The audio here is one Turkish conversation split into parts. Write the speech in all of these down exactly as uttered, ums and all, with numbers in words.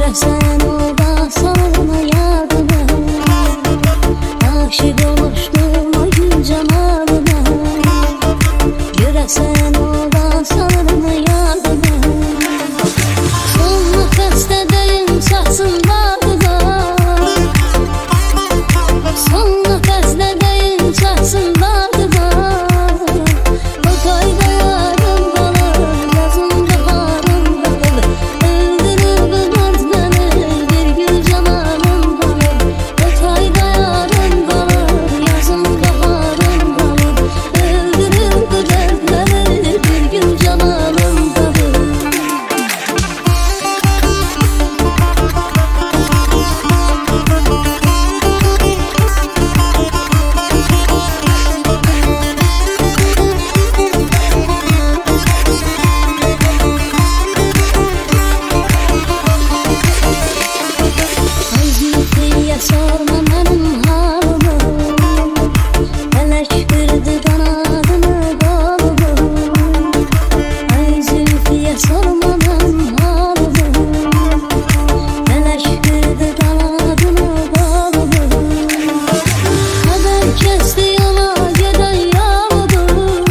Göresen orada sana yardıma, aşık olmuştum o gün cemalına. Göresen orada sana yardıma, son nefestedeyim saçındadır. Son nefestedeyim saçındadır. O kayda yarım kalır, yazımda harım kalır. Öldürür bu dert beni, bir gül cemalım kalır. O kayda yarım kalır, yazımda harım kalır. Öldürür bu dert beni, bir gül cemalım kalır. Sorma benim halımı, felek kırdı kanadını kolumu. Ay Zülfiye sorma benim halımı, felek kırdı kanadını kolumu. Kader kesti yola giden yolumu,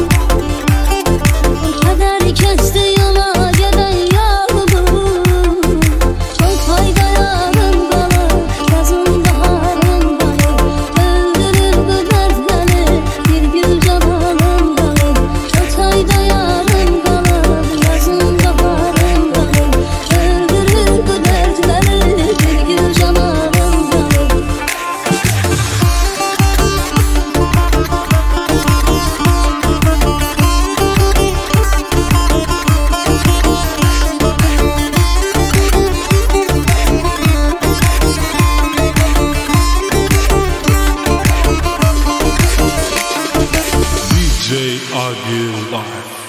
kader kesti yola giden yolumu. Çok fayda yarım kalır, yazımda harım kalır. Öldürür bu dert beni, bir gül cemalım kalır. Çok fayda yarım kalır, yazımda harım kalır. Öldürür bu dert beni, bir gül cemalım kalır. D J Agil Live.